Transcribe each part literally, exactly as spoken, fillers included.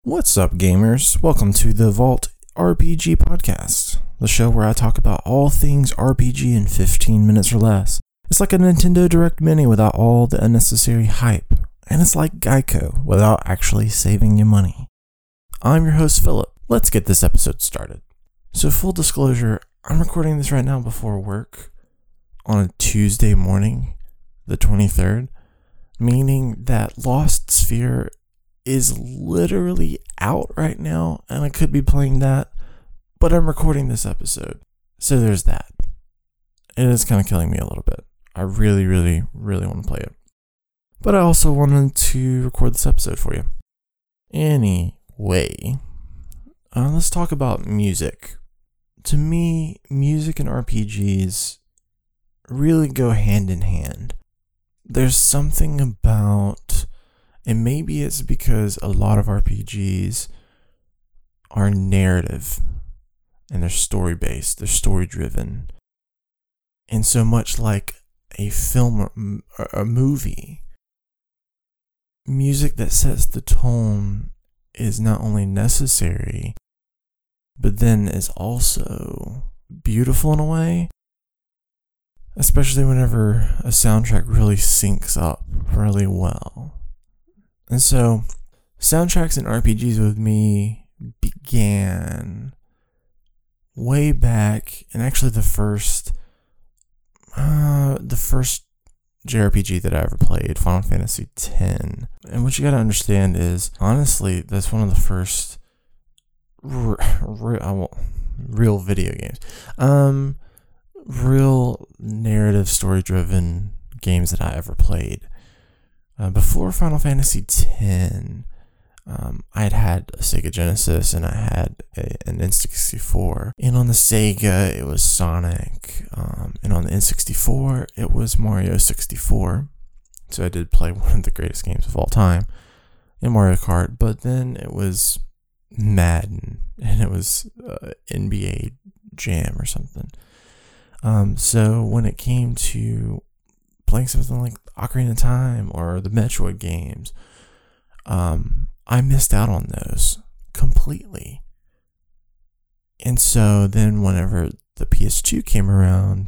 What's up, gamers? Welcome to the Vault R P G Podcast, the show where I talk about all things R P G in fifteen minutes or less. It's like a Nintendo Direct Mini without all the unnecessary hype, and it's like Geico without actually saving you money. I'm your host, Philip. Let's get this episode started. So, full disclosure, I'm recording this right now before work on a Tuesday morning, the twenty-third, meaning that Lost Sphere is literally out right now, and I could be playing that, but I'm recording this episode, so there's that. It is kind of killing me a little bit. I really, really, really want to play it, but I also wanted to record this episode for you. Anyway, uh, let's talk about music. To me, music and R P Gs really go hand in hand. There's something about, and maybe it's because a lot of R P Gs are narrative and they're story based, they're story driven. And so much like a film or a movie, music that sets the tone is not only necessary, but then is also beautiful in a way, especially whenever a soundtrack really syncs up really well. And so, soundtracks and R P Gs with me began way back, and actually the first, uh, the first J R P G that I ever played, Final Fantasy X. And what you gotta understand is, honestly, that's one of the first r- r- real video games, um, real narrative, story-driven games that I ever played. Uh, before Final Fantasy X, um, I had had a Sega Genesis and I had a, an N sixty-four. And on the Sega, it was Sonic. Um, and on the N sixty-four, it was Mario sixty-four. So I did play one of the greatest games of all time in Mario Kart. But then it was Madden and it was uh, N B A Jam or something. Um, so when it came to playing something like Ocarina of Time or the Metroid games, um, I missed out on those completely. And so then whenever the P S two came around,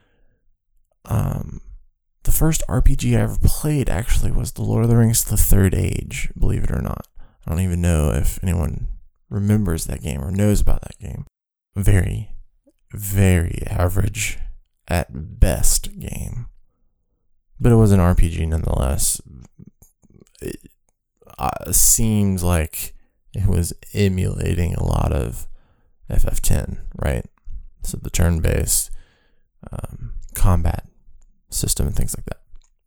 um, the first R P G I ever played actually was The Lord of the Rings: The Third Age, believe it or not. I don't even know if anyone remembers that game or knows about that game. Very, very average at best game. But it was an R P G nonetheless. It uh, seems like it was emulating a lot of F F ten, right? So the turn-based um, combat system and things like that.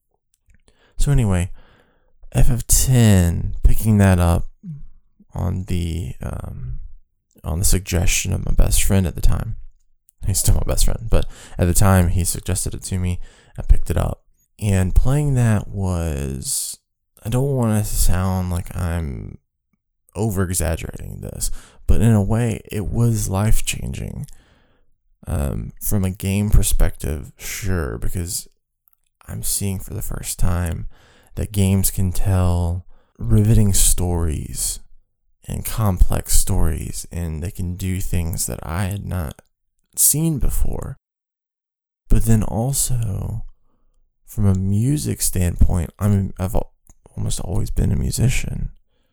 So anyway, F F ten, picking that up on the um, on the suggestion of my best friend at the time. He's still my best friend, but at the time he suggested it to me. I picked it up. And playing that was, I don't want to sound like I'm over-exaggerating this, but in a way, it was life-changing. Um, from a game perspective, sure, because I'm seeing for the first time that games can tell riveting stories and complex stories, and they can do things that I had not seen before. But then also, from a music standpoint, I mean, I've almost always been a musician.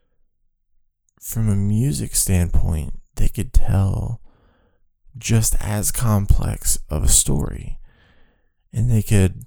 From a music standpoint, they could tell just as complex of a story. And they could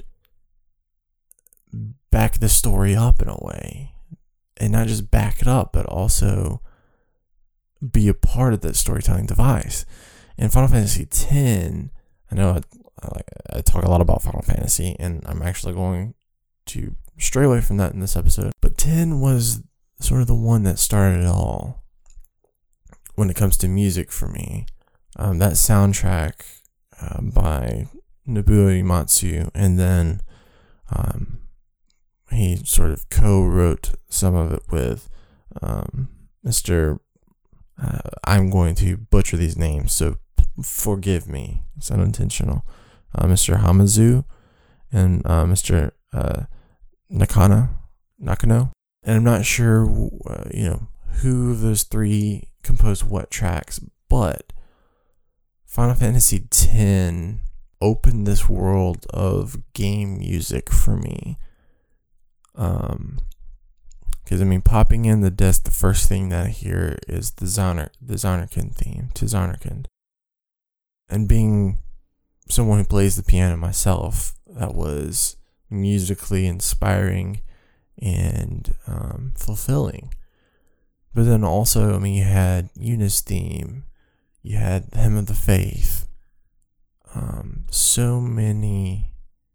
back the story up in a way. And not just back it up, but also be a part of that storytelling device. In Final Fantasy X, I know I I, I talk a lot about Final Fantasy, and I'm actually going to stray away from that in this episode. But ten was sort of the one that started it all when it comes to music for me. Um, that soundtrack uh, by Nobuo Uematsu, and then um, he sort of co-wrote some of it with um, Mister Uh, I'm going to butcher these names, so forgive me. It's unintentional. Uh, Mister Hamazu and uh, Mister Uh, Nakana, Nakano, and I'm not sure, uh, you know, who of those three composed what tracks, but Final Fantasy X opened this world of game music for me. Um, because I mean, popping in the disc, the first thing that I hear is the Zoner, the Zonarkand theme to Zonarkand. And being someone who plays the piano myself, that was musically inspiring and um, fulfilling. But then also, I mean, you had Yuna's theme, you had the Hymn of the Faith, um, so many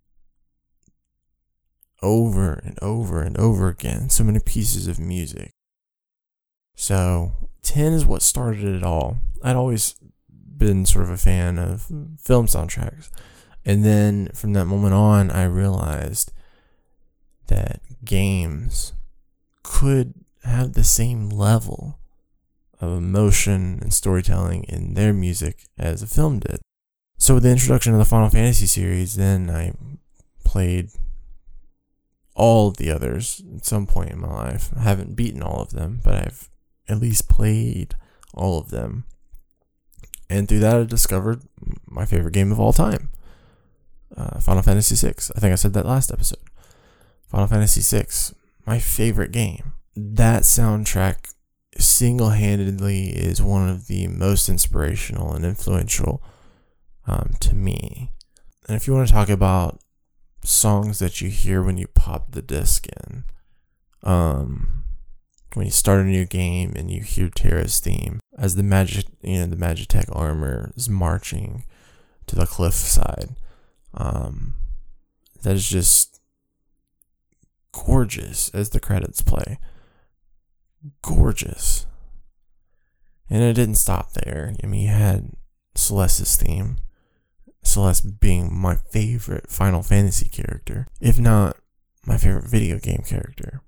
over and over and over again, so many pieces of music. So ten is what started it all. I'd always been sort of a fan of film soundtracks, and then from that moment on, I realized that games could have the same level of emotion and storytelling in their music as a film did. So with the introduction of the Final Fantasy series, then I played all of the others at some point in my life. I haven't beaten all of them, but I've at least played all of them. And through that, I discovered my favorite game of all time, uh, Final Fantasy six. I think I said that last episode. Final Fantasy six, my favorite game. That soundtrack single-handedly is one of the most inspirational and influential um, to me. And if you want to talk about songs that you hear when you pop the disc in, um, when you start a new game and you hear Terra's theme as the magic, you know, the Magitech armor is marching to the cliffside, um, that is just gorgeous as the credits play. Gorgeous. And it didn't stop there. I mean, you had Celeste's theme. Celeste being my favorite Final Fantasy character, if not my favorite video game character.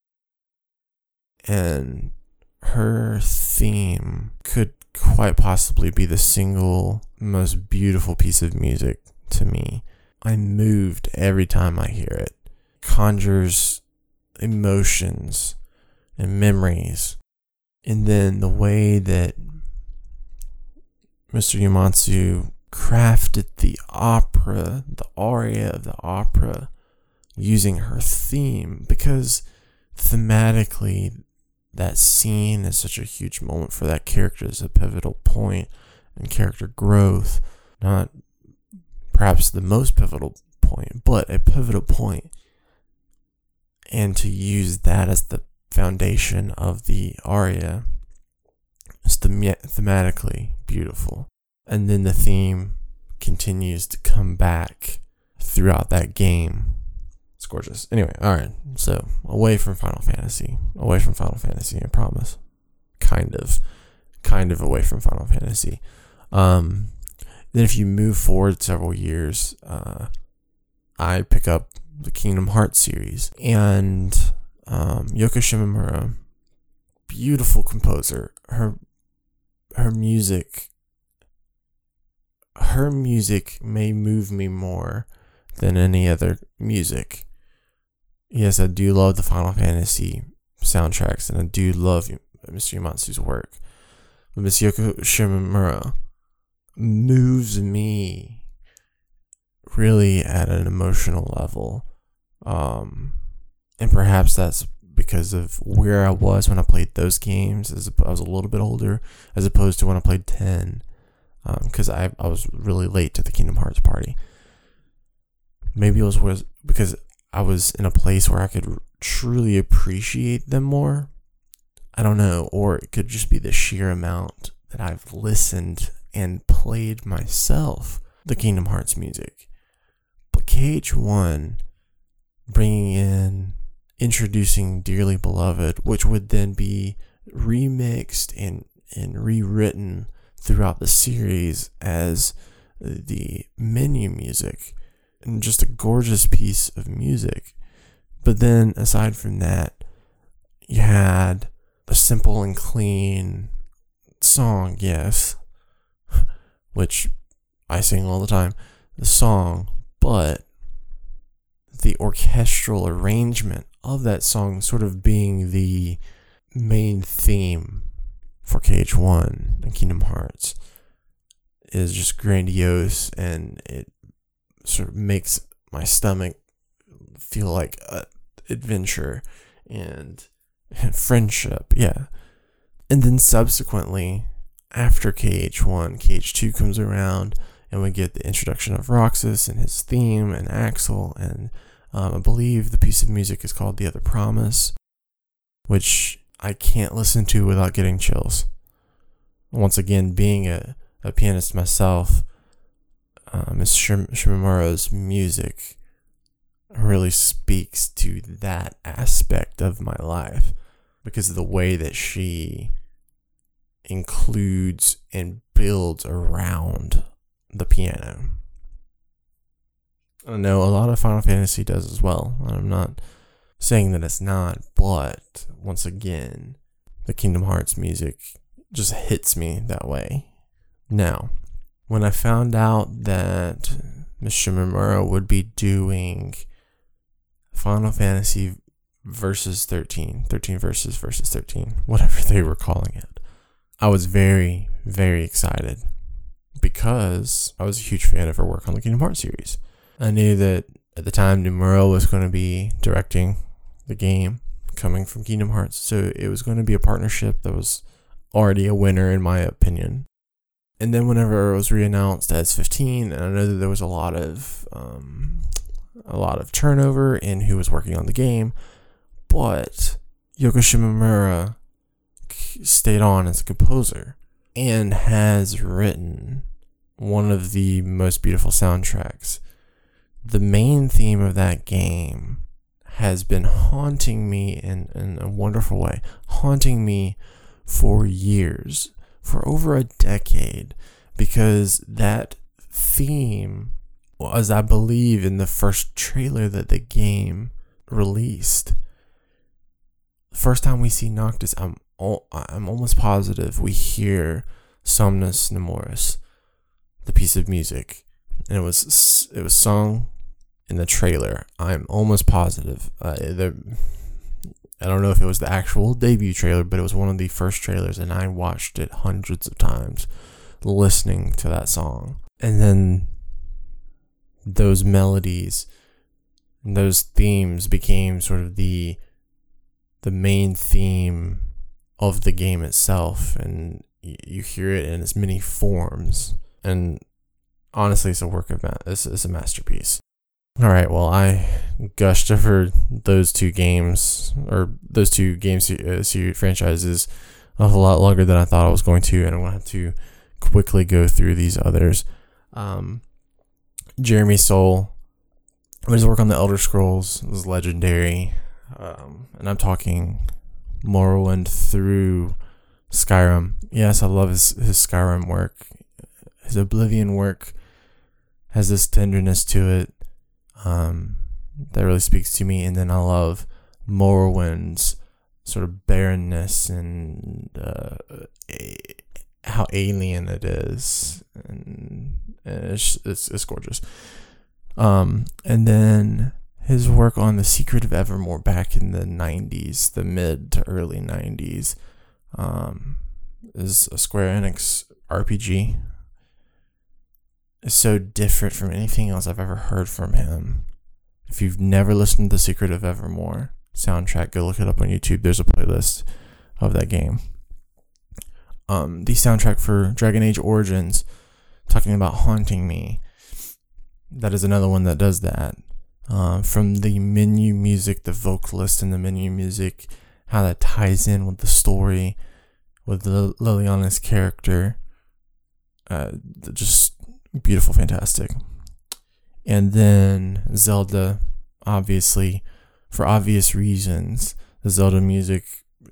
And her theme could quite possibly be the single most beautiful piece of music to me. I'm moved every time I hear it. Conjures emotions and memories. And then the way that Mister Uematsu crafted the opera, the aria of the opera, using her theme, because thematically that scene is such a huge moment for that character. It's a pivotal point in character growth. Not perhaps the most pivotal point, but a pivotal point. And to use that as the foundation of the aria is them- thematically beautiful. And then the theme continues to come back throughout that game. It's gorgeous. Anyway, alright. So, away from Final Fantasy. Away from Final Fantasy, I promise. Kind of. Kind of away from Final Fantasy. Um, then if you move forward several years, uh, I pick up the Kingdom Hearts series. And um, Yoko Shimomura, beautiful composer. Her, her music... Her music may move me more than any other music. Yes, I do love the Final Fantasy soundtracks, and I do love Mister Uematsu's work. But Miss Yoko Shimomura moves me really at an emotional level. Um, and perhaps that's because of where I was when I played those games. As I was a little bit older, as opposed to when I played ten. Because um, I, I was really late to the Kingdom Hearts party. Maybe it was, was because I was in a place where I could truly appreciate them more. I don't know. Or it could just be the sheer amount that I've listened and played myself the Kingdom Hearts music. But K H one, bringing in, introducing Dearly Beloved, which would then be remixed and, and rewritten throughout the series as the menu music, and just a gorgeous piece of music. But then aside from that, you had a simple and clean song, yes, which I sing all the time, the song, but the orchestral arrangement of that song sort of being the main theme for K H one and Kingdom Hearts is just grandiose, and it sort of makes my stomach feel like a adventure and, and friendship. Yeah. And then subsequently, after K H one, K H two comes around, and we get the introduction of Roxas and his theme and Axel, and um, I believe the piece of music is called The Other Promise, which I can't listen to without getting chills. Once again, being a, a pianist myself, uh, Miss Shim- Shimomura's music really speaks to that aspect of my life, because of the way that she includes and builds around the piano. I know a lot of Final Fantasy does as well. I'm not saying that it's not, but once again, the Kingdom Hearts music just hits me that way. Now, when I found out that Miss Shimomura would be doing Final Fantasy versus thirteen, thirteen versus versus thirteen, whatever they were calling it, I was very, very excited, because I was a huge fan of her work on the Kingdom Hearts series. I knew that at the time Nomura was going to be directing the game coming from Kingdom Hearts, so it was going to be a partnership that was already a winner in my opinion. And then whenever it was reannounced as fifteen, and I know that there was a lot of um, a lot of turnover in who was working on the game, but Yoko Shimomura stayed on as a composer and has written one of the most beautiful soundtracks. The main theme of that game has been haunting me in, in a wonderful way, haunting me for years, for over a decade, because that theme was, I believe, in the first trailer that the game released. The first time we see Noctis, I'm I'm almost positive we hear Somnus Nemoris, the piece of music, and it was it was sung in the trailer. I'm almost positive. Uh, there, I don't know if it was the actual debut trailer, but it was one of the first trailers, and I watched it hundreds of times, listening to that song. And then those melodies, those themes became sort of the the main theme of the game itself, and you hear it in its many forms, and honestly, it's a work of ma- it's, it's a masterpiece. All right, well, I gushed over those two games, or those two game se- uh, series franchises, a whole lot longer than I thought I was going to, and I'm going to have to quickly go through these others. Um, Jeremy Soule, his work on the Elder Scrolls was legendary, um, and I'm talking Morrowind through Skyrim. Yes, I love his, his Skyrim work. His Oblivion work has this tenderness to it um, that really speaks to me. And then I love Morrowind's sort of barrenness and uh, a, how alien it is. And, and it's, it's, it's gorgeous. Um, and then his work on The Secret of Evermore back in the nineties, the mid to early nineties, um, is a Square Enix R P G. It's so different from anything else I've ever heard from him. If you've never listened to The Secret of Evermore soundtrack, go look it up on YouTube. There's a playlist of that game. Um, the soundtrack for Dragon Age Origins, talking about haunting me, that is another one that does that. Uh, from the menu music, the vocalist in the menu music, how that ties in with the story, with L- Liliana's character. Uh, just beautiful, fantastic. And then Zelda, obviously, for obvious reasons, the Zelda music,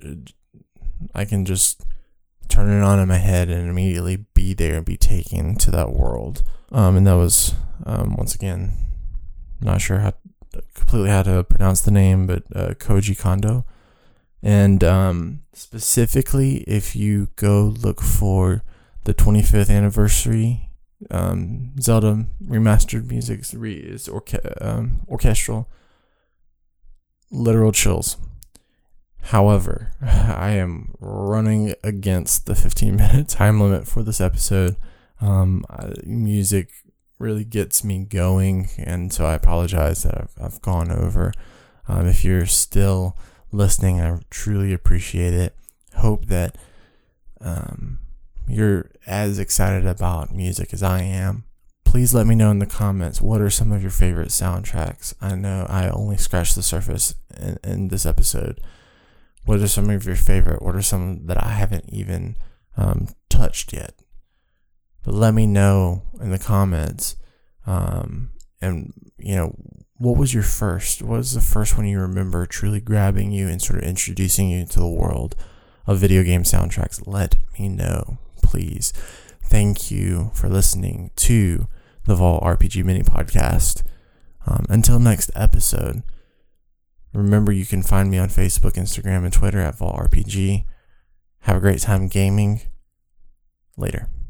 I can just turn it on in my head and immediately be there and be taken to that world. Um, and that was, um, once again, not sure how completely how to pronounce the name, but uh, Koji Kondo. And um, specifically, if you go look for the twenty-fifth anniversary um, Zelda remastered music, is orche- um, orchestral, literal chills. However, I am running against the fifteen minute time limit for this episode. Um, I, music really gets me going, and so I apologize that I've, I've gone over. Um, if you're still listening, I truly appreciate it. Hope that um, you're as excited about music as I am. Please let me know in the comments, what are some of your favorite soundtracks? I know I only scratched the surface in, in this episode. What are some of your favorite? What are some that I haven't even um, touched yet? But let me know in the comments. Um, and, you know, what was your first? What was the first one you remember truly grabbing you and sort of introducing you to the world of video game soundtracks? Let me know, please. Thank you for listening to the Vault R P G Mini Podcast. Um, until next episode, remember you can find me on Facebook, Instagram, and Twitter at Vault R P G. Have a great time gaming. Later.